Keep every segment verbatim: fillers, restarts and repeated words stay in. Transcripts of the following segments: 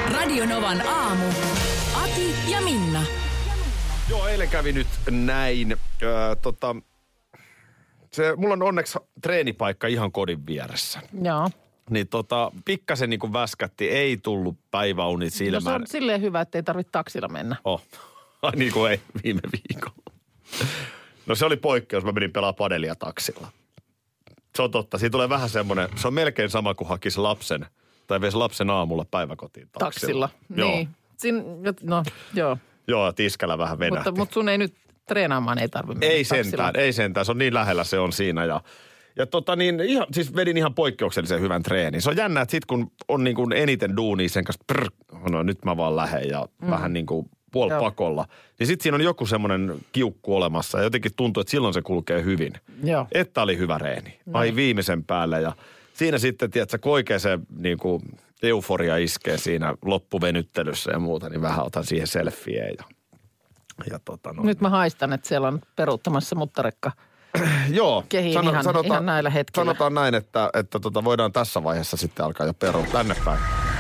Radionovan aamu. Ati ja Minna. Joo, eilen kävi nyt näin. Öö, tota, se, mulla on onneksi treenipaikka ihan kodin vieressä. Joo. Niin tota, pikkasen niin kuin väskätti, ei tullut päiväunit silmään. No se on silleen hyvä, että ei tarvitse taksilla mennä. Oh, ai niin kuin ei viime viikolla. No se oli poikkeus, mä menin pelaamaan padelia taksilla. Se on totta, siitä tulee vähän semmoinen, se on melkein sama kuin hakisi lapsen, tai veisi lapsen aamulla päiväkotiin taksilla. Taksilla, Joo. niin. Siin, no, joo. Joo, tiskällä vähän venähti. Mutta, mutta sun ei nyt treenaamaan ei tarvitse mennä Ei taksilla. sentään, ei sentään, se on niin lähellä se on siinä ja... Ja tota niin, ihan, siis vedin ihan poikkeuksellisen hyvän treenin. Se on jännä, että sit kun on niin kuin eniten duunia sen kanssa, prr, no nyt mä vaan lähden ja mm. vähän niin kuin puolipakolla. Niin sit siinä on joku semmoinen kiukku olemassa ja jotenkin tuntuu, että silloin se kulkee hyvin. Joo. Että oli hyvä reeni. Ai viimeisen päälle ja siinä sitten, tiedätkö, kun oikein se niin kuin euforia iskee siinä loppuvenyttelyssä ja muuta, niin vähän otan siihen selfieä ja, ja tota no. Nyt mä haistan, että siellä on peruuttamassa muttarekka. Joo, Kehiin ihan- ihan näillä hetkillä. Sanotaan näin, että, että tota voidaan tässä vaiheessa sitten alkaa jo perua tänne päin.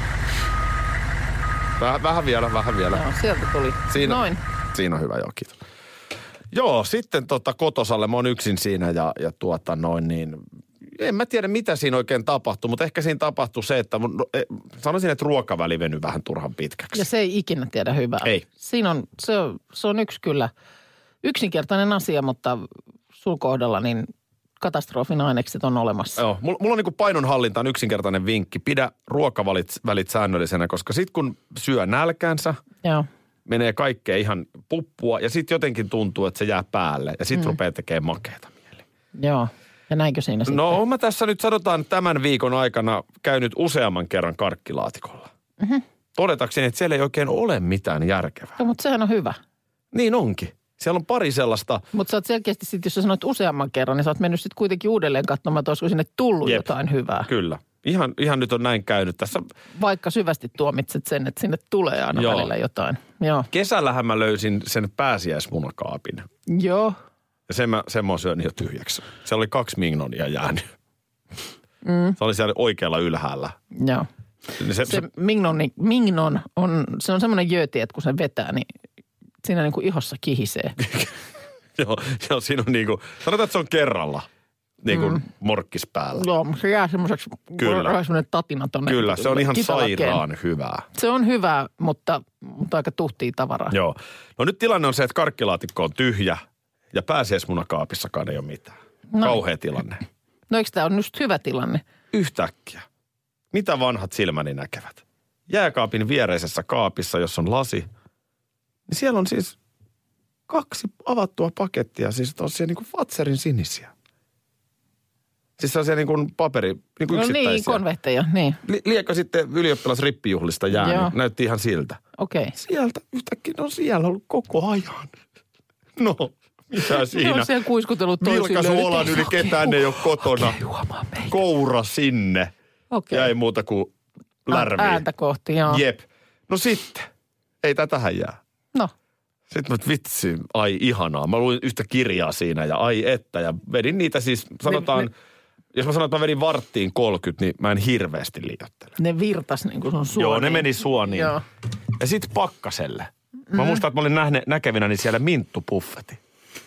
Vähän, vähän vielä, vähän vielä. Joo, sieltä tuli. Siinä, Noin. Siinä on hyvä, joo, kiitos. Joo, sitten tota kotosalle, mä oon yksin siinä ja, ja tuota noin niin, en mä tiedä mitä siinä oikein tapahtui, mutta ehkä siinä tapahtui se, että mun, no, eh, sanoisin, että ruokaväli venyi vähän turhan pitkäksi. Ja se ei ikinä tiedä hyvää. Ei. Siinä on, se on, se on yksi kyllä yksinkertainen asia, mutta sun kohdalla niin katastrofin ainekset on olemassa. Joo, mulla, mulla on niin kuin painonhallintaan yksinkertainen vinkki. Pidä ruokavälit välit säännöllisenä, koska sit kun syö nälkäänsä, Joo. menee kaikkea ihan puppua ja sitten jotenkin tuntuu, että se jää päälle ja sitten mm. rupeaa tekemään makeata mieli. Joo. Ja näinkö siinä sitten? No mä tässä nyt sanotaan tämän viikon aikana käynyt useamman kerran karkkilaatikolla. Mm-hmm. Todetakseni, että siellä ei oikein ole mitään järkevää. No, mutta sehän on hyvä. Niin onkin. Siellä on pari sellaista. Mutta sä oot selkeästi sitten, jos sä sanoit useamman kerran, niin sä oot mennyt sitten kuitenkin uudelleen katsomaan, että olisiko sinne tullut Jep. jotain hyvää. Kyllä. Ihan, ihan nyt on näin käynyt tässä. Vaikka syvästi tuomitset sen, että sinne tulee aina Joo. välillä jotain. Joo. Kesällähän mä löysin sen pääsiäismunakaapin. Joo. Ja sen mä, sen mä oon syönyt jo tyhjäksi. Se oli kaksi mignonia jäänyt. Mm. Se oli siellä oikealla ylhäällä. Joo. Se, se, Se mignon, mignon on, se on semmoinen jööti, että kun se vetää, niin siinä niin kuin ihossa kihisee. joo, joo, siinä on niinku, sanotaan, että se on kerralla niin kuin mm. morkkis päällä. Joo, se jää semmoiseksi, Kyllä. semmoinen tatina tonne. Kyllä, se on ihan kitalakkeen. sairaan hyvää. Se on hyvä, mutta, mutta aika tuhtia tavaraa. Joo. No nyt tilanne on se, että karkkilaatikko on tyhjä ja pääsiäismunakaapissakaan ei ole mitään. No. Kauhea tilanne. No eikö tämä ole just hyvä tilanne? Yhtäkkiä. Mitä vanhat silmäni näkevät? Jääkaapin viereisessä kaapissa, jossa on lasi, niin siellä on siis kaksi avattua pakettia, siis tosiaan niin kuin Fatserin sinisiä. Siis sellaisia niin kuin paperi, niin kuin No yksittäisiä. niin, konvehteja, niin. Li- liekö sitten ylioppilasrippijuhlista jäänyt? Joo. Näytti ihan siltä. Okei. Okay. Sieltä yhtäkkiä, no siellä ollut koko ajan. No, mitä siinä? Ne on siellä kuiskutellut toisilleen. Vilkaisu olan yli, ketään ei ole kotona. Okei, juomaan meitä. Koura sinne. Okei. Ja ei muuta kuin lärviä. Ääntä kohti, joo. Jep. No sitten, ei tätähän jää. No, Sitten mä vitsi, ai ihanaa. Mä luin yhtä kirjaa siinä ja ai että. Ja vedin niitä siis, sanotaan, Ne- ne- jos mä sanon, että mä vedin varttiin kolmekymmentä, niin mä en hirveästi liioittele. ne virtas niin kuin sun suoniin. Joo, ne meni suoniin. Joo. Ja sitten pakkaselle. Mä mm. muistan, että mä olin nähne, näkevinäni siellä minttupuffeti.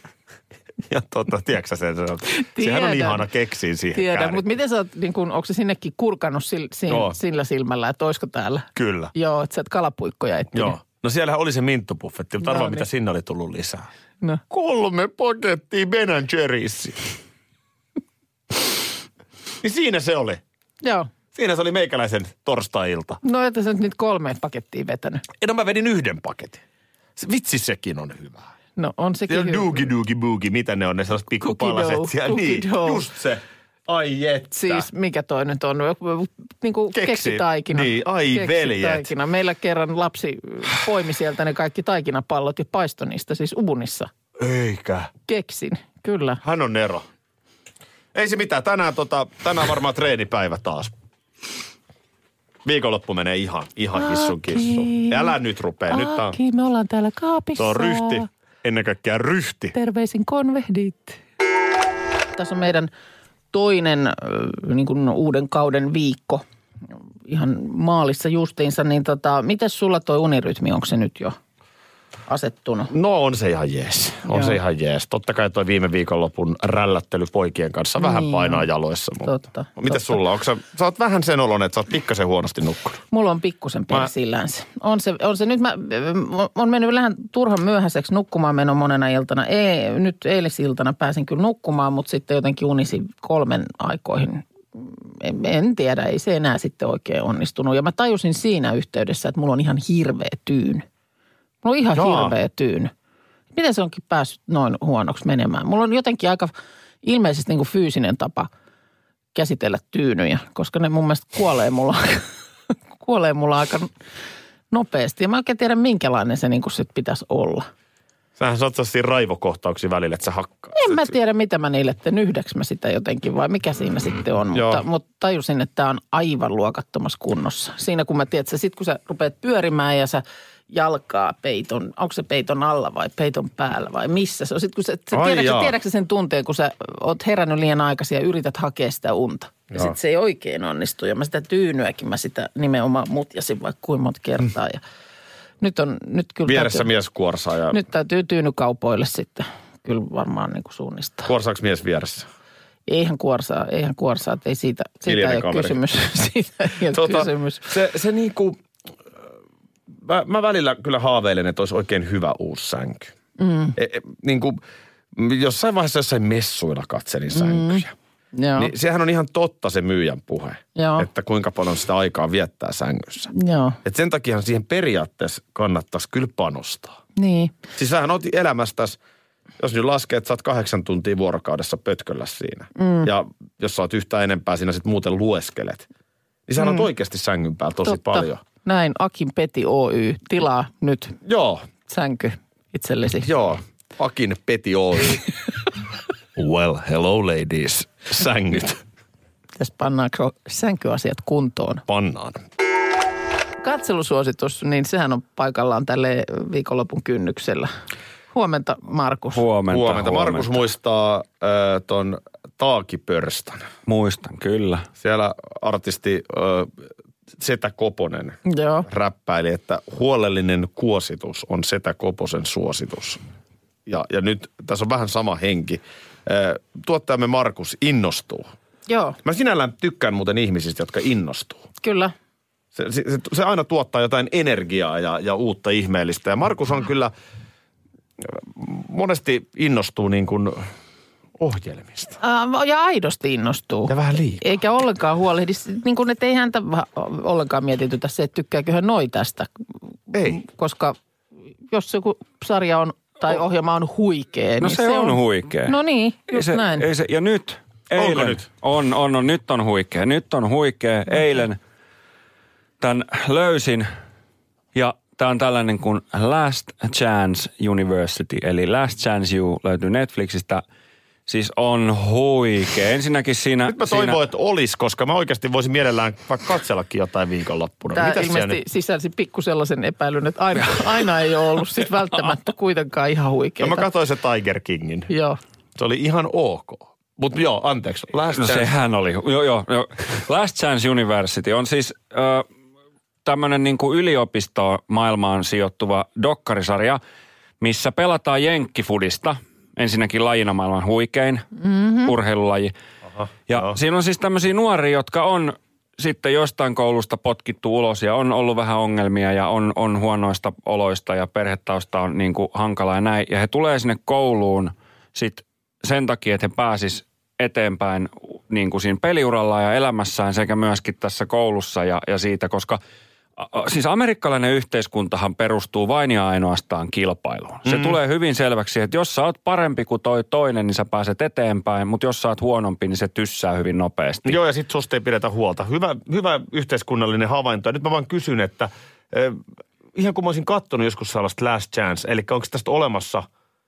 Ja tota, tiedätkö sä sen? Sehän on Tiedän. ihana keksiin siihen Tiedän, kärkeen. mutta miten sä oot, niin kun, onko se sinnekin kurkannut sil, sin, Joo. sillä silmällä, että oisko täällä? Kyllä. Joo, että sä et kalapuikkoja etsinyt. Joo. No siellähän oli se minttupuffetti, mutta No arvaa, niin. mitä sinne oli tullut lisää. No. Kolme pakettia Ben and Jerry'siä. Niin siinä se oli. Joo. Siinä se oli meikäläisen torstai-ilta. No, että sä nyt niitä kolme pakettia vetänyt. No mä vedin yhden paketin. Se, vitsi sekin on hyvä. No, on sekin Ja hyvä. doogie doogie boogie, mitä ne on, ne sellaiset Cookie pikkupalaset dough, siellä. cookie Niin, dough. just se. Ai että. Siis mikä toi nyt on? Niin kuin Keksi. keksitaikina. Niin, ai veljet. Keksitaikina. Meillä kerran lapsi poimi sieltä ne kaikki taikinapallot ja paistoi niistä siis uunissa. Eikä. Keksin, kyllä. Hän on Nero. Ei se mitään. Tänään, tota, tänään varmaan treenipäivä taas. Viikonloppu menee ihan, ihan hissun kissu. Älä nyt rupee. Nyt tää on, Aki, me ollaan täällä kaapissa. tää on ryhti. Ennen kaikkea ryhti. Terveisin konvehdit. Tässä on meidän toinen äh, niin kuin uuden kauden viikko. ihan maalissa justiinsa, niin tota, miten sulla toi unirytmi, onko se nyt jo asettunut? No on se ihan jees. On Joo. se ihan jees. Totta kai toi viime viikonlopun rällättely poikien kanssa vähän niin, painaa jaloissa. Mutta totta. Miten sulla? Onko sä, sä oot vähän sen olon, että sä oot pikkasen huonosti nukkunut? Mulla on pikkusen persillään se. On se, on se nyt mä, on mennyt vähän turhan myöhäiseksi nukkumaan meno monena iltana. Ei, nyt eilisiltana pääsin kyllä nukkumaan, mutta sitten jotenkin unisin kolmen aikoihin. En, en tiedä, ei se enää sitten oikein onnistunut. Ja mä tajusin siinä yhteydessä, että mulla on ihan hirveä tyyny. Mulla on ihan Jaa. hirveä tyyny. Miten se onkin päässyt noin huonoksi menemään? Mulla on jotenkin aika ilmeisesti niin kuin fyysinen tapa käsitellä tyynyjä, koska ne mun mielestä kuolee mulla, kuolee mulla aika nopeasti. Ja mä oikein tiedä, minkälainen se niin kuin sit pitäisi olla. Sähän saat siinä raivokohtauksia välillä, että sä hakkaat. En mä tiedä, mitä mä niille teen. Yhdeks mä sitä jotenkin vai mikä siinä sitten on. Mutta, mutta tajusin, että tää on aivan luokattomassa kunnossa. Siinä kun mä tiedän, että sit kun sä rupeat pyörimään ja sä jalkaa peiton, onko se peiton alla vai peiton päällä vai missä se on. Sitten kun sä, sä tiedätkö, tiedätkö sen tunteen, kun sä oot herännyt liian aikaisin ja yrität hakea sitä unta. Ja sitten se ei oikein onnistu. Ja mä sitä tyynyäkin, mä sitä nimenomaan mutjasin vaikka kuinka monta kertaa. Ja nyt on, nyt kyllä vieressä täytyy, mies kuorsaa. Ja nyt täytyy tyynykaupoille sitten kyllä varmaan niin kuin suunnistaa. Kuorsaako mies vieressä? Eihän kuorsaa, eihän kuorsaa, että ei siitä, siitä ei ole kysymys. Siitä ei ole tota, kysymys. Se, se niin kuin Mä, mä välillä kyllä haaveilen, että olisi oikein hyvä uusi sänky. Mm. E, e, niin kuin jossain vaiheessa jossain messuilla katselin sänkyjä. Mm. Niin sehän on ihan totta se myyjän puhe, Joo. että kuinka paljon sitä aikaa viettää sängyssä. Joo. Et sen takiahan siihen periaatteessa kannattaisi kyllä panostaa. Niin. Siis sähän oot elämästäsi, jos nyt laskee, että sä oot kahdeksan tuntia vuorokaudessa pötköllä siinä. Mm. Ja jos sä oot yhtään enempää siinä sitten muuten lueskelet, niin sä mm. oot oikeasti sängyn päällä tosi totta. paljon. Näin, Akin Peti Oy, tilaa nyt Joo. sänky itsellesi. Joo, Akin Peti Oy. Well, hello ladies, sängyt. Tässä pannaanko sänkyasiat kuntoon? Pannaan. Katselusuositus, niin sehän on paikallaan tälle viikonlopun kynnyksellä. Huomenta, Markus. Huomenta, huomenta. Markus huomenta. muistaa äh, ton Taakipörstan. Muistan, kyllä. Siellä artisti Äh, Setä Koponen Joo. räppäili, että huolellinen kuositus on Setä Koposen suositus. Ja, ja nyt tässä on vähän sama henki. Tuottajamme Markus innostuu. Joo. Mä sinällään tykkään muuten ihmisistä, jotka innostuu. Kyllä. Se, se, se aina tuottaa jotain energiaa ja, ja uutta ihmeellistä. Ja Markus on kyllä monesti innostuu niin kuin ohjelmista. Uh, ja aidosti innostuu. Ja vähän liikaa. Eikä ollenkaan huolehdi, niin kuin, että ei häntä ollenkaan mietitytä se, että tykkääkö hän noi tästä. Ei. Koska jos joku sarja on tai ohjelma on huikea. No niin se, se on, on huikea. No niin, just se, näin. Ei se, ja nyt, eilen. Onko nyt? On, on, on, nyt on huikea. Nyt on huikea. Okay. Eilen tämän löysin ja tämä on tällainen kuin Last Chance University, eli Last Chance U löytyy Netflixistä. Siis on huikea. Ensinnäkin siinä... Nyt mä toivon, siinä... että olisi, koska mä oikeasti voisin mielellään vaikka katsellakin jotain viikonloppuna. Tämä Mitäs ilmeisesti nyt... sisälsi pikku sellaisen epäilyn, että aina, aina ei ole ollut sit välttämättä kuitenkaan ihan huikeaa. No mä katsoin se Tiger Kingin. Joo. Se oli ihan ok. Mutta joo, anteeksi. Last no Chance... sehän oli. Joo, joo, joo. Last Chance University on siis äh, tämmöinen niin kuin yliopisto maailmaan sijoittuva dokkarisarja, missä pelataan jenkkifudista. Ensinnäkin lajina maailman huikein mm-hmm. urheilulaji. Aha, ja joo. Siinä on siis tämmöisiä nuoria, jotka on sitten jostain koulusta potkittu ulos ja on ollut vähän ongelmia ja on, on huonoista oloista ja perhetausta on niin kuin hankala ja näin. Ja he tulee sinne kouluun sitten sen takia, että he pääsis eteenpäin niin kuin siinä peliuralla ja elämässään sekä myöskin tässä koulussa ja, ja siitä, koska siis amerikkalainen yhteiskuntahan perustuu vain ja ainoastaan kilpailuun. Se mm. tulee hyvin selväksi, että jos sä oot parempi kuin toi toinen, niin sä pääset eteenpäin, mutta jos sä oot huonompi, niin se tyssää hyvin nopeasti. Joo, ja sit susta ei pidetä huolta. Hyvä, hyvä yhteiskunnallinen havainto. Ja nyt mä vaan kysyn, että äh, ihan kun mä olisin kattonut joskus sellaista Last Chance, eli onko tästä olemassa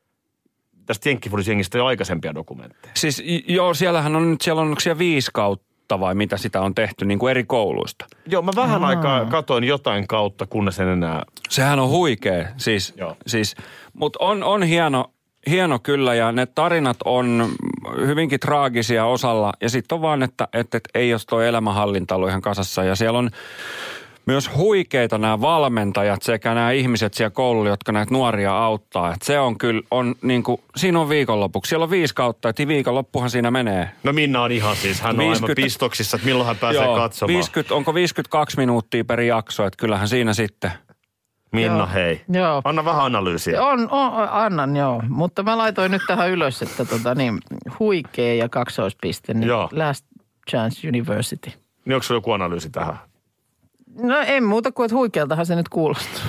tästä jenkkifudisjengistä jo aikaisempia dokumentteja? Siis joo, siellähän on nyt, siellä on siellä viisi kautta vai mitä sitä on tehty niin kuin eri kouluista. Joo, mä vähän Aa. aikaa katoin jotain kautta, kunnes en enää... Sehän on huikea, siis, siis mutta on, on hieno, hieno kyllä ja ne tarinat on hyvinkin traagisia osalla. Ja sitten on vaan, että, että, että ei jos tuo elämänhallinta ollut ihan kasassa. Ja siellä on myös huikeita nämä valmentajat sekä nämä ihmiset siellä koululla, jotka näitä nuoria auttaa. Että se on kyllä, on niin kuin, siinä on viikonlopuksi. Siellä on viisi kautta, että viikonloppuhan siinä menee. No Minna on ihan siis, hän on viisikymmentä, aivan pistoksissa, että milloin hän pääsee joo, katsomaan. viisikymmentä, onko viisikymmentäkaksi minuuttia per jakso, että kyllähän siinä sitten. Minna, joo. hei. Joo. Anna vähän analyysiä. On, on, annan joo, mutta mä laitoin nyt tähän ylös, että tota niin, huikea ja kaksoispiste, niin joo. Last Chance University. Niin onko sulla joku analyysi tähän? No en muuta kuin, että huikealtahan se nyt kuulostaa.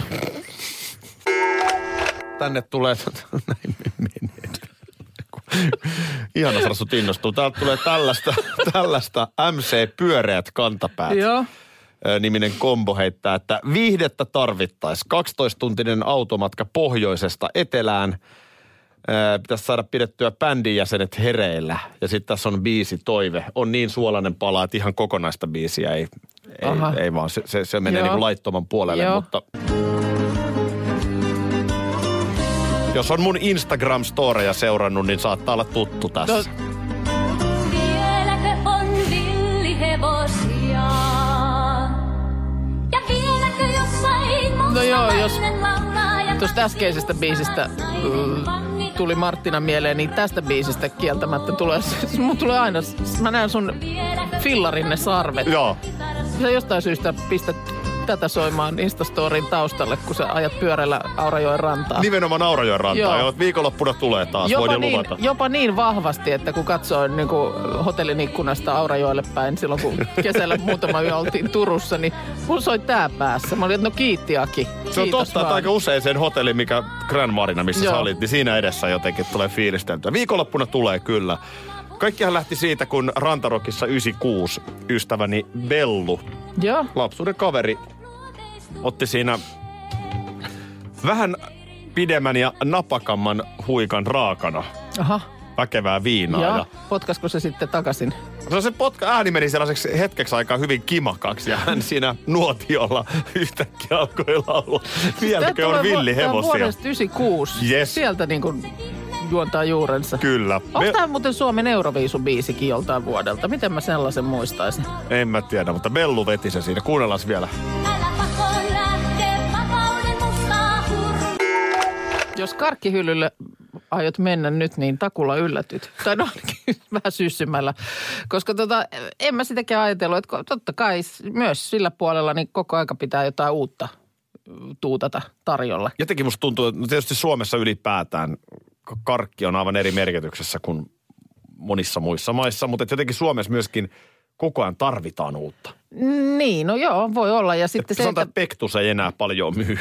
Tänne tulee, näin menee. Ihana saada sut innostua. Täältä tulee tällaista, tällaista M C Pyöreät kantapäät. Joo. Niminen kombo heittää, että viihdettä tarvittaisi. kaksitoista-tuntinen automatka pohjoisesta etelään. Pitäisi saada pidettyä bändin jäsenet hereillä. Ja sitten tässä on biisi Toive. On niin suolainen pala, että ihan kokonaista biisiä ei, ei, ei vaan. Se, se, se menee niin kuin laittoman puolelle, joo. Mutta jos on mun Instagram-storeja seurannut, niin saattaa olla tuttu tässä. No. Vieläkö on villihevosia? Ja vieläkö jossain no joo, jos tuosta äskeisestä biisistä uh, tuli Marttina mieleen, niin tästä biisistä kieltämättä tulee, mun tulee aina, mä näen sun fillarin ne sarvet. Joo. Sä jostain syystä pistät tätä soimaan Instastorin taustalle, kun sä ajat pyörällä Aurajoen rantaa. Nimenomaan Aurajoen rantaa, joo. Viikonloppuna tulee taas, jopa voin niin, luvata. Jopa niin vahvasti, että kun katsoo niin kuin hotellin ikkunasta Aurajoelle päin, silloin kun kesällä muutama yö oltiin Turussa, niin mun soi tää päässä. Mä olin, että no kiitti Aki. Se on totta, että aika usein sen hotellin, mikä Grand Marina, missä joo. sä olit, niin siinä edessä jotenkin tulee fiilisteltyä. Viikonloppuna tulee kyllä. Kaikkihan lähti siitä, kun Rantarokissa yhdeksänkymmentäkuusi ystäväni Bellu, joo. lapsuuden kaveri, otti siinä vähän pidemmän ja napakamman huikan raakana. Aha. Väkevää viinaa. Ja, ja potkasko se sitten takaisin? No se potka, ääni meni sellaiseksi hetkeksi aikaa hyvin kimakaksi ja hän siinä nuotiolla yhtäkkiä alkoi laulua. Vieläkö on villihevosia? Vuodesta yhdeksänkymmentäkuusi. Yes. Sieltä niin kuin juontaa juurensa. Kyllä. Onko Me... tämä muuten Suomen Euroviisubiisikin joltain vuodelta? Miten mä sellaisen muistaisin? En mä tiedä, mutta Bellu veti se siinä. Kuunnellaan vielä. Jos karkkihyllylle aiot mennä nyt, niin takulla yllätyt. Tai no vähän syssymällä. Koska tota, en mä sitäkään ajatellut, että totta kai myös sillä puolella niin koko aika pitää jotain uutta tuutata tarjolla. Jotenkin musta tuntuu, että tietysti Suomessa ylipäätään karkki on aivan eri merkityksessä kuin monissa muissa maissa, mutta jotenkin Suomessa myöskin koko ajan tarvitaan uutta. Niin, no joo, voi olla. Ja sitten että se, sanotaan, että että Pektus ei enää paljon myy.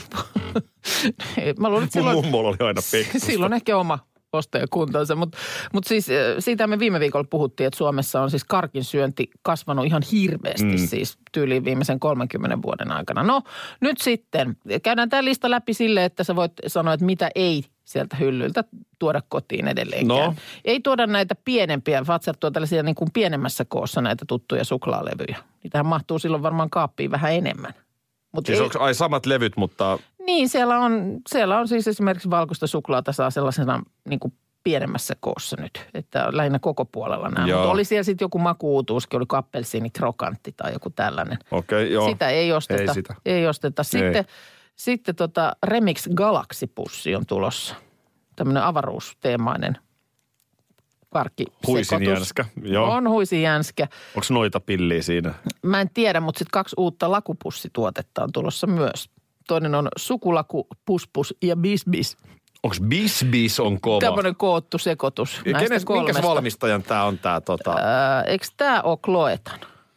Mä luulen, että Mun silloin, mummolla oli aina Pektusta. Silloin ehkä oma ostajakuntansa, mutta mut siis siitä me viime viikolla puhuttiin, että Suomessa on siis karkin syönti kasvanut ihan hirveästi mm. siis tyyliin viimeisen kolmenkymmenen vuoden aikana. No nyt sitten käydään tämä lista läpi silleen, että sä voit sanoa, että mitä ei sieltä hyllyltä tuoda kotiin edelleenkään. No. Ei tuoda näitä pienempiä, Fazer tuo tällaisia niin kuin pienemmässä koossa näitä tuttuja suklaalevyjä. Niitähän mahtuu silloin varmaan kaappiin vähän enemmän. Mut siis ei... onko ai samat levyt, mutta... Niin, siellä on, siellä on siis esimerkiksi valkoista suklaata saa sellaisena niin kuin pienemmässä koossa nyt. Että lähinnä koko puolella nämä. Mutta oli siellä sitten joku maku-uutuuskin, oli appelsiini krokantti tai joku tällainen. Okei, okay, joo. Sitä ei osteta. Ei sitä. Ei osteta. Sitten, ei. sitten tota Remix Galaxy-pussi on tulossa. Tämmöinen avaruusteemainen karkkisekoitus. Huisin jänskä, joo. On huisin jänskä. Onko noita pilliä siinä? Mä en tiedä, mutta sitten kaksi uutta lakupussituotetta on tulossa myös. Toinen on sukulaku, puspus ja bisbis. Onko bisbis on kova? Tämmöinen koottu sekoitus ja näistä kenes, kolmesta. Minkäs valmistajan tämä on tämä? Tota... Ää, eikö tämä ole Kloetan?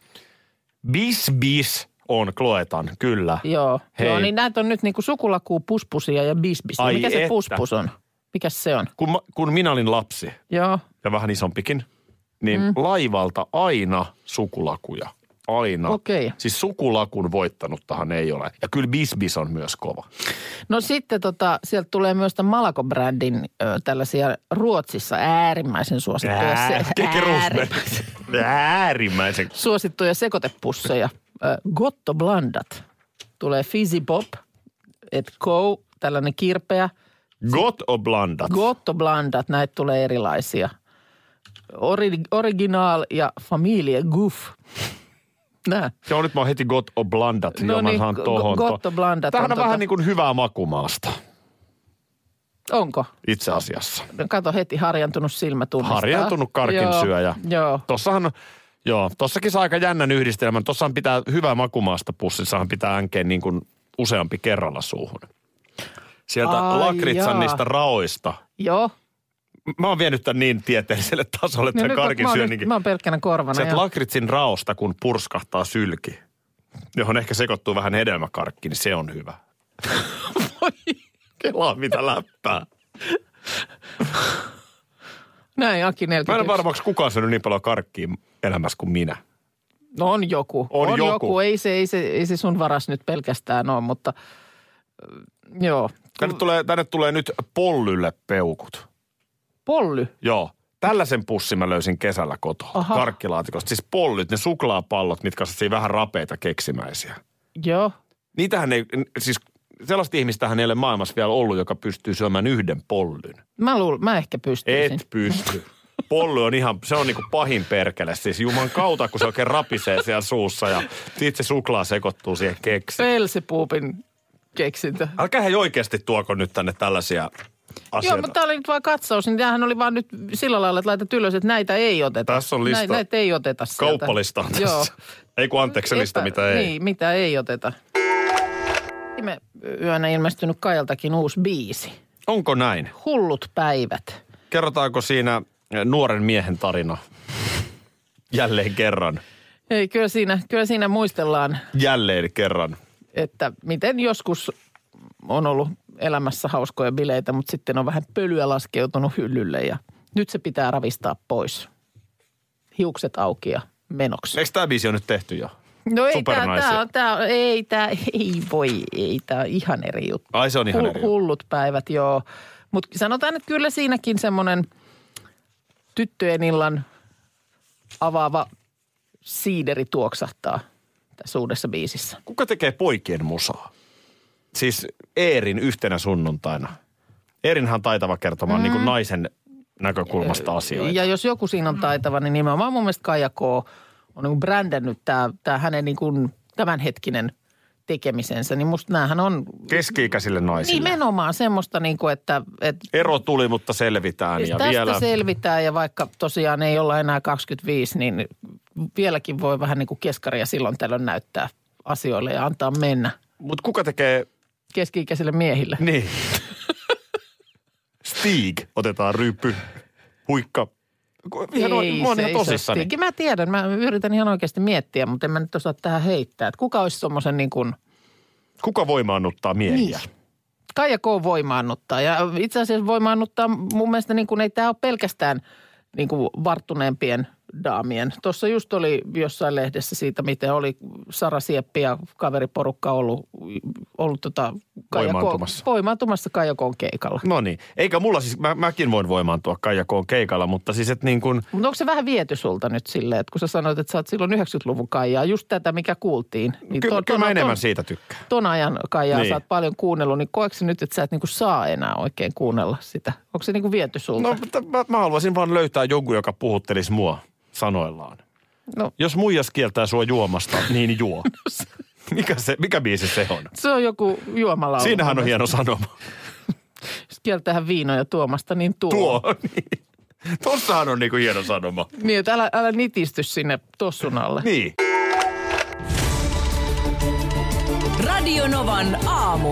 Bisbis on Kloetan, kyllä. Joo, Joo niin näitä on nyt niinku sukulaku, puspusia ja bisbis. Ai Mikä se että. puspus on? Mikäs se on? Kun, kun minä olin lapsi Joo. ja vähän isompikin, niin mm. laivalta aina sukulakuja. Aina. Okei. Siis sukulakun voittanuttahan ei ole. Ja kyllä bisbis on myös kova. No sitten tota, sieltä tulee myös tämän Malako-brändin ö, tällaisia Ruotsissa äärimmäisen suosittuja. Ää, se, äärimmäisen, äärimmäisen. suosittuja sekoitepusseja. Ö, Gotto Blandat. Tulee Fizzy Pop, et Go, tällainen kirpeä. Got o blandat? Gotto blandat, näitä tulee erilaisia. Ori, original ja familie Guff. Nää. Joo, nyt mä oon heti got o blandat, No ja mä niin, saan tohon. got o blandat. Tämähän on, on vähän tota- niin kuin hyvää makumaasta Onko? itse asiassa. Kato heti harjantunut silmä tunnistaa. Harjantunut karkinsyöjä. Joo, joo. Tossahan, joo, tossakin saa aika jännän yhdistelmän. Tossahan pitää hyvää makumaasta pussissahan pitää änkeen niin kuin useampi kerralla suuhun. Sieltä Ai lakritsan jaa. niistä raoista. Joo. Mä oon vienyt tämän niin tieteelliselle tasolle, että No, no, nyt, mä, oon, karkinsyönninkin. mä oon pelkkänä korvana. Sieltä joo. lakritsin raosta, kun purskahtaa sylki, johon ehkä sekoittuu vähän hedelmäkarkki, niin se on hyvä. Kelaa mitä läppää. Näin, Aki Mä en ole neljäkymmentäyksi. varma, onko kukaan syönyt niin paljon karkkia elämässä kuin minä. No on joku. On joku. joku. Ei, se, ei, se, ei se sun varas nyt pelkästään ole, mutta äh, joo. Tänne tulee, tänne tulee nyt pollylle peukut. Polly. Joo. Tällaisen pussin mä löysin kesällä kotoa. Aha. Karkkilaatikosta. Siis pollyt, ne suklaapallot, mitkä on sellaisia vähän rapeita keksimäisiä. Joo. Niitähän ei, siis sellaista ihmistähän ei ole maailmassa vielä ollut, joka pystyy syömään yhden pollyn. Mä luulen, mä ehkä pystyisin. Et pysty. Polly on ihan, se on niinku pahin perkele. Siis juman kautta, kun se oikein rapisee siellä suussa ja sitten se suklaa sekoittuu siihen keksiin. Pelsipuupin keksintö. Älkää he oikeasti tuoko nyt tänne tällaisia asioita. Joo, mutta tämä oli nyt vaan katsaus, niin tämähän oli vaan nyt sillä lailla, että laitat ylös, että näitä ei oteta. Tässä on lista. Näitä, näitä ei oteta sieltä. Kauppalista on Joo. tässä. Ei kun anteeksi se lista, Epä- mitä ei. Niin, mitä ei oteta. Viime yönä ilmestynyt Kajaltakin uusi biisi. Onko näin? Hullut päivät. Kerrotaanko siinä nuoren miehen tarina jälleen kerran? Ei, kyllä siinä, kyllä siinä muistellaan, Jälleen kerran. että miten joskus on ollut elämässä hauskoja bileitä, mutta sitten on vähän pölyä laskeutunut hyllylle ja nyt se pitää ravistaa pois. Hiukset auki ja menoksi. Eikö tämä biisi on nyt tehty jo? No ei, tää, Supernaisia. tää, tää, ei, tää, ei voi, ei, tää on ihan eri juttu. Ai se on ihan eri. Hullut päivät, joo. Mutta sanotaan, että kyllä siinäkin semmoinen tyttöjen illan avaava siideri tuoksahtaa tässä uudessa biisissä. Kuka tekee poikien musaa? Siis Eerin yhtenä sunnuntaina. Eerinhan on taitava kertomaan mm. niin kuin naisen näkökulmasta asioita. Ja jos joku siinä on taitava, niin nimenomaan mun mielestä Kaija K. on niin kuin brändännyt tämä, tämä hänen niin kuin tämänhetkinen tekemisensä. Niin musta näähän on Keski-ikäisille naisille. nimenomaan semmoista, niin kuin, että, että Ero tuli, mutta selvitään. Ja tästä vielä selvitään ja vaikka tosiaan ei olla enää kaksikymmentäviisi, niin vieläkin voi vähän niin kuin keskaria silloin tällöin näyttää asioille ja antaa mennä Mutta kuka tekee, keski-ikäisille miehille. niin. Stig otetaan ryppy, huikka. Ihan Ei, on, mä oon se ihan ei se tosissani. Stig. Mä tiedän, mä yritän ihan oikeasti miettiä, mutta en mä nyt osaa tähän heittää. Että kuka olisi semmoisen niin kuin Kuka voimaannuttaa miehiä? Niin. Kaija K. voimaannuttaa ja itse asiassa voimaannuttaa mun mielestä niin kuin ei tämä ole pelkästään niin kuin varttuneempien daamien. Tuossa just oli jossain lehdessä siitä, miten oli Sara Sieppi ja kaveriporukka ollut, ollut tota Kaija K. Voimaantumassa. voimaantumassa Kaija K:n keikalla. No niin. Eikä mulla siis, mä, mäkin voin voimaantua Kaija K:n keikalla, mutta siis että niin kuin, Mutta onko se vähän viety sulta nyt silleen, että kun sä sanoit, että sä oot silloin yhdeksänkymmentäluvun Kaijaa, just tätä mikä kuultiin. Niin ky, ton- kyllä mä ton- enemmän ton- siitä tykkään. Ton ajan Kaijaa Niin. sä oot paljon kuunnellut, niin koetko sä nyt, että sä et niinku saa enää oikein kuunnella sitä? Onko se niinku viety sulta? No mutta mä, mä haluaisin vaan löytää jonkun, joka puhuttelisi mua sanoillaan. No. Jos muijas kieltää sua juomasta, niin juo. Mikä, se, mikä biisi se on? Se on joku juomalaulu. Siinähän on hieno sanoma. Jos kieltähän viinoja tuomasta, niin tuo. Tuo, niin. Tossahan on niinku hieno sanoma. Niin, että älä, älä nitisty sinne tossun alle. Niin. Radio Novan aamu.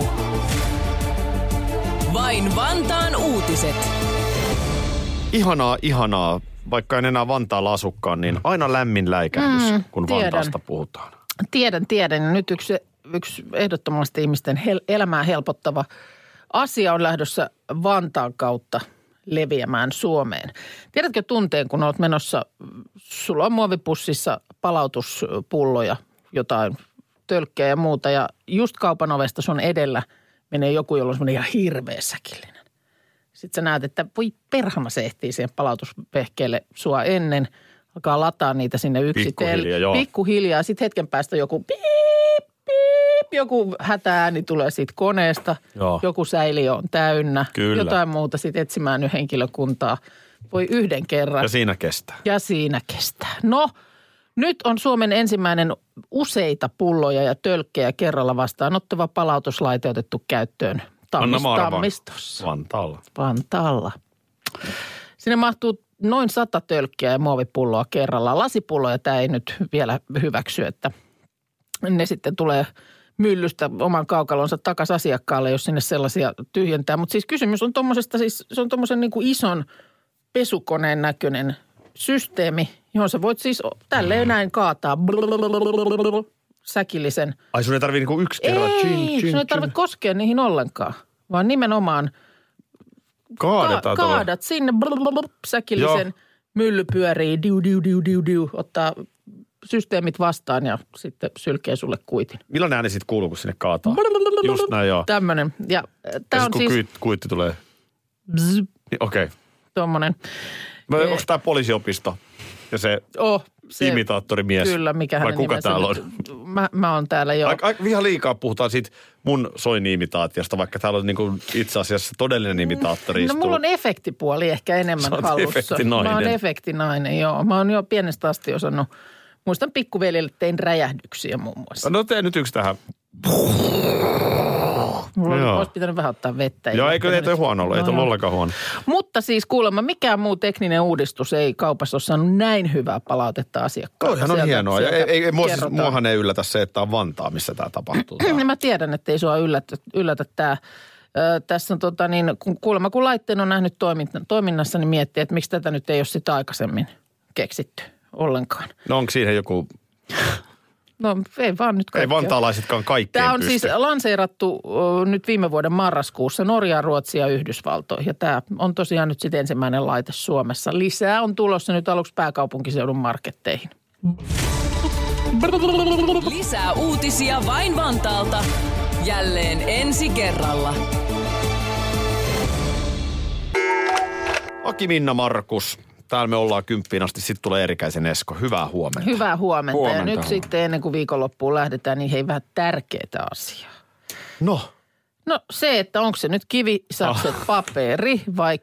Vain Vantaan uutiset. Ihanaa, ihanaa. Vaikka en enää Vantaalla asukkaan, niin aina lämmin läikähdys, Mm, kun tiedän. Vantaasta puhutaan. Tiedän, tiedän. Ja nyt yksi, yksi ehdottomasti ihmisten hel- elämää helpottava asia on lähdössä Vantaan kautta leviämään Suomeen. Tiedätkö tunteen, kun olet menossa, sulla on muovipussissa palautuspulloja, jotain tölkkejä ja muuta, ja just kaupan ovesta sun edellä menee joku, jolla on semmoinen ihan hirveä säkillinen. Sitten sä näet, että voi perhana se ehtii siihen palautusvehkeelle sua ennen. Alkaa lataa niitä sinne yksitellen. Pikkuhiljaa, joo. Pikkuhiljaa. Sitten hetken päästä joku piip, piip, piip, joku hätääni tulee siitä koneesta, Joo. joku säiliö on täynnä, Kyllä. jotain muuta sitten etsimään nyt henkilökuntaa. Voi yhden kerran. Ja siinä kestää. Ja siinä kestää. No, nyt on Suomen ensimmäinen useita pulloja ja tölkkejä kerralla vastaanottava palautuslaite otettu käyttöön Anna Tammis, Marva. Tammistossa. Vantaalla. Vantaalla. Sinne mahtuu noin sata tölkkiä ja muovipulloa kerrallaan. Lasipulloja tämä ei nyt vielä hyväksy, että ne sitten tulee myllystä oman kaukalonsa takaisin asiakkaalle, jos sinne sellaisia tyhjentää. Mutta siis kysymys on tuommoisesta, siis se on tuommoisen niin kuin ison pesukoneen näköinen systeemi, johon sä voit siis tälleen näin kaataa säkillisen. Ai sun ei tarvii niinku yksi kerran. Ei, Chin, chin, sun ei tarvitse koskea niihin ollenkaan, vaan nimenomaan Kaadetaan ka- tuolla. kaadat sinne säkillisen, Joo. mylly pyörii, diu, diu, diu, diu, diu, ottaa systeemit vastaan ja sitten sylkee sulle kuitin. Millainen ääni sitten kuuluu, kun sinne kaataa? Just näin, joo. Tämmöinen. Ja Ja tämä sit on kun siis kuitti, kuitti tulee. bzz, Niin, Okei. Okay. tommonen. Onko tämä poliisiopisto ja se Oh, se, imitaattorimies? Kyllä, mikä Vai hänen kuka nimensä täällä on? nyt- Mä, mä oon täällä jo. Aika, aika ihan liikaa puhutaan siitä mun soini-imitaatiosta, vaikka täällä on niinku itse asiassa todellinen imitaattori No istuu. mulla on efektipuoli ehkä enemmän Sä oot hallussa. efektinainen. Mä oon efektinainen, joo. Mä oon jo pienestä asti osannut. Muistan pikkuveljelle tein räjähdyksiä muun muassa. No tee nyt yksi tähän. Mulla joo. olisi pitänyt vähän ottaa vettä. Joo, eikö ei toi nyt- huono ollut, ei No, toi joo. ollenkaan huono. Mutta siis kuulemma mikään muu tekninen uudistus ei kaupassa ole saanut näin hyvää palautetta asiakkaalta. Toihan on Sieltä- hienoa. Ja sieltä ei, ei, mua siis, kerrotaan. muahan ei yllätä se, että on Vantaa, missä tämä tapahtuu. tää. Ja mä tiedän, että ei sua yllätä, yllätä tämä. Ö, tässä on tota niin, kun, kuulemma kun laitteen on nähnyt toiminta, toiminnassa, niin miettii, että miksi tätä nyt ei ole sitä aikaisemmin keksitty ollenkaan. No onko siihen joku, No ei vaan nyt ei kaikkea. vantaalaisetkaan kaikkeen Tämä on pysty. siis lanseerattu ö, nyt viime vuoden marraskuussa Norjaan, Ruotsia ja Yhdysvaltoihin. Ja tämä on tosiaan nyt sitten ensimmäinen laite Suomessa. Lisää on tulossa nyt aluksi pääkaupunkiseudun marketteihin. Lisää uutisia vain Vantaalta. Jälleen ensi kerralla. Aki Minna Markus. Täällä me ollaan kymppiin asti. Sitten tulee Erikäisen Esko. Hyvää huomenta. Hyvää huomenta. Huomenta, ja nyt huomenta. sitten ennen kuin viikonloppuun lähdetään, niin hei vähän tärkeää asiaa. No, No se, että onko se nyt kivisakset paperi vai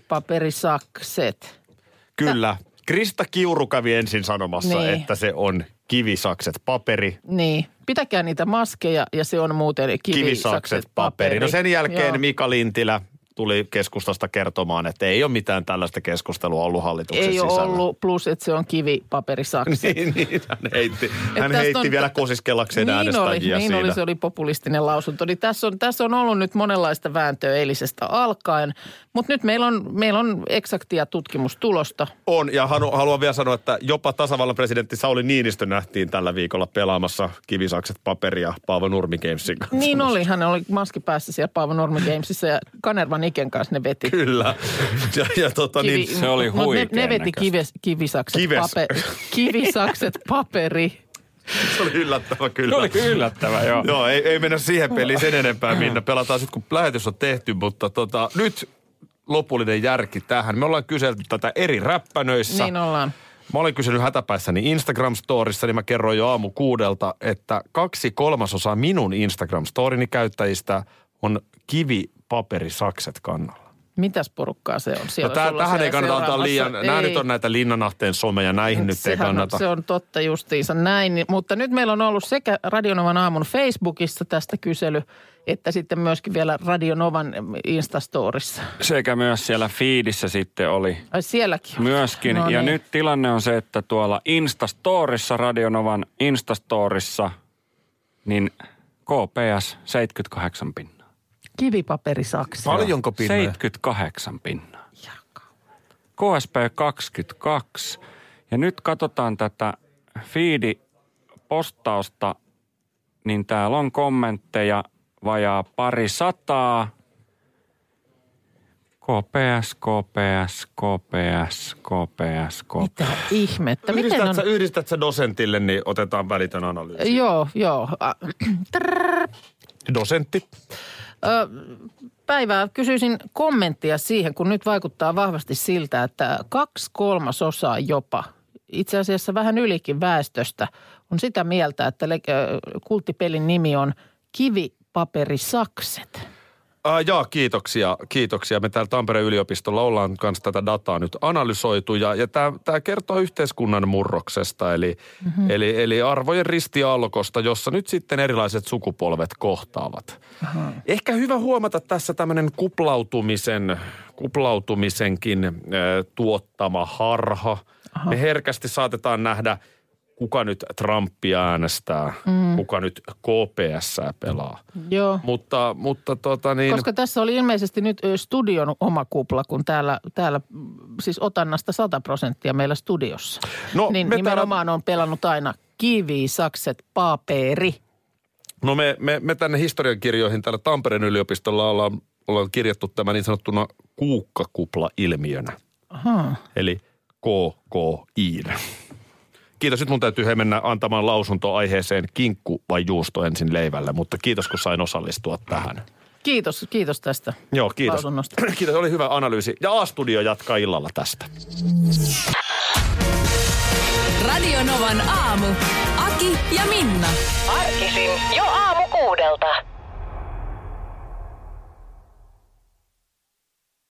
kivipaperisakset? kyllä. Krista Kiuru kävi ensin sanomassa, Niin. että se on kivisakset paperi. Niin, pitäkää niitä maskeja ja se on muuten kivisakset, Kivisakset paperi. No sen jälkeen Joo. Mika Lintilä tuli keskustasta kertomaan, että ei ole mitään tällaista keskustelua ollut hallituksen Ei sisällä. ole ollut, plus että se on kivipaperisakset. niin, niin, hän heitti, hän tästä heitti on- vielä kosiskellakseen niin oli, äänestäjiä niin siinä. oli, se oli populistinen lausunto. Niin tässä, on, tässä on ollut nyt monenlaista vääntöä eilisestä alkaen, mutta nyt meillä on, meillä on eksaktia tutkimustulosta. On, ja halu, haluan vielä sanoa, että jopa tasavallan presidentti Sauli Niinistö nähtiin tällä viikolla pelaamassa kivisakset paperia Paavo Nurmi Gamesin kanssa. Niin oli, hän oli maski päässä siellä Paavo Nurmi Gamesissa ja Kanervan Iken kanssa ne veti. Kyllä. Ja, ja tota niin, Se oli mut ne, huikean ne veti näköistä. kives, kivisakset, Kives. paperi, kivisakset paperi. se oli yllättävä kyllä. Se oli yllättävä, joo. Joo, ei, ei mennä siihen peliin sen enempää, Minna. Pelataan sitten, kun lähetys on tehty, mutta tota, nyt lopullinen järki tähän. Me ollaan kyselty tätä eri räppänöissä. Niin ollaan. Mä olin kysynyt hätäpäissäni Instagram-storissa, niin mä kerroin jo aamu kuudelta, että kaksi kolmasosaa minun Instagram-storini käyttäjistä on kivipaperisakset kannalla. Mitäs porukkaa se on? No Siellä tää, sulla tähän ei siellä kannata antaa liian, seuraamassa. nämä Ei. nyt on näitä Linnanahteen someja, näihin nyt ei Sehän on- kannata. Se on totta justiinsa näin, Niin- mutta nyt meillä on ollut sekä Radionovan aamun Facebookissa tästä kysely, että sitten myöskin vielä Radionovan Instastorissa. Sekä myös siellä feedissä sitten oli Ai sielläkin on. myöskin. No ja niin. nyt tilanne on se, että tuolla Instastorissa, Radionovan Instastorissa, niin K P S seitsemänkymmentäkahdeksan pinnaa. Kivipaperisakset. Paljonko pinnoja? seitsemänkymmentäkahdeksan pinnaa. K S P kaksikymmentäkaksi. Ja nyt katsotaan tätä feedi-postausta, niin täällä on kommentteja vajaa pari sataa. K P S, K P S, K P S, K P S, K P S. Mitä ihmettä? Miten Yhdistät, on? sä, yhdistät sä dosentille, niin otetaan välitön analyysi. Joo, joo. Ah, trrr. Dosentti. Ö, Päivää kysyisin kommenttia siihen, kun nyt vaikuttaa vahvasti siltä, että kaksi kolmasosaa jopa, itse asiassa vähän ylikin väestöstä, on sitä mieltä, että le- ö, kulttipelin nimi on kivipaperisakset. Äh, jaa, kiitoksia, kiitoksia. Me täällä Tampereen yliopistolla ollaan kanssa tätä dataa nyt analysoitu ja, ja tämä kertoo yhteiskunnan murroksesta, eli, mm-hmm. eli, eli arvojen ristiaallokosta, jossa nyt sitten erilaiset sukupolvet kohtaavat. Aha. Ehkä hyvä huomata tässä tämmöinen kuplautumisen, kuplautumisenkin äh, tuottama harha. Aha. Me herkästi saatetaan nähdä, kuka nyt Trumpia äänestää, mm. kuka nyt K P S pelaa. Joo. Mutta, mutta tota niin... Koska tässä oli ilmeisesti nyt studion oma kupla, kun täällä, täällä siis otannasta sata prosenttia meillä studiossa. No, niin nimenomaan täällä... on pelannut aina kivi, sakset, paperi. No me, me, me tänne historiankirjoihin täällä Tampereen yliopistolla ollaan, ollaan kirjattu tämä niin sanottuna kuukkakupla-ilmiönä. Aha. Eli K K I. Kiitos, nyt mun täytyy he mennä antamaan lausunto aiheeseen kinkku vai juusto ensin leivälle, mutta kiitos kun sain osallistua tähän. Kiitos, kiitos tästä Joo, kiitos. lausunnosta. Kiitos, oli hyvä analyysi. Ja A-studio jatkaa illalla tästä. Radio Novan aamu. Aki ja Minna. Arkisin jo aamu kuudelta.